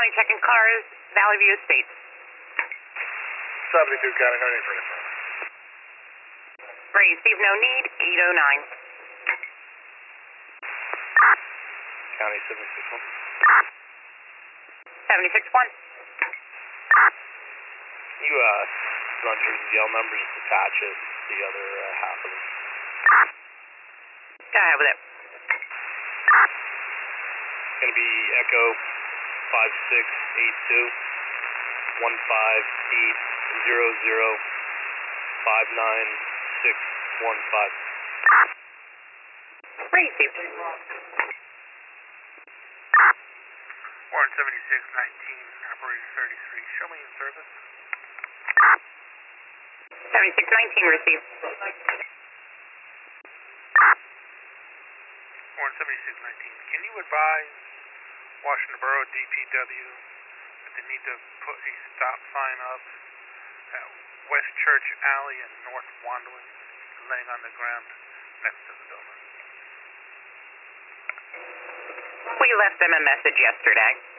County checking cars, Valley View Estates. 72 County, no need for anything. Receive no need, 809. County 761. 761. You run your yell numbers, detach it, the other half of them. Go ahead with it. It's going to be Echo 5682 15800 59615. Receive. Warren 7619, operator 33. Show me in service. 7619, receive. Warren 7619, can you advise Washington Borough DPW that they need to put a stop sign up at West Church Alley and North Wandling, laying on the ground next to the building? We left them a message yesterday.